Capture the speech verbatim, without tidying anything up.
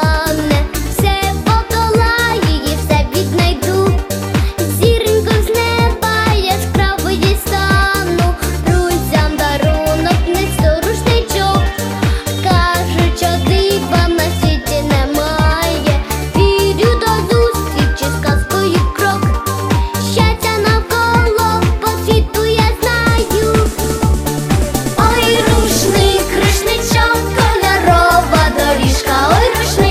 стане, все подолаю і все віднайду. Зіроньку з неба яскраво дістану, друзям дарунок несу рушничок. Кажуть, що дива на світі немає, вірю до зустрічі з казкою крок. Щастя навколо по світу я знаю. Ой, рушник, рушничок, кольорова доріжка, ой, рушник.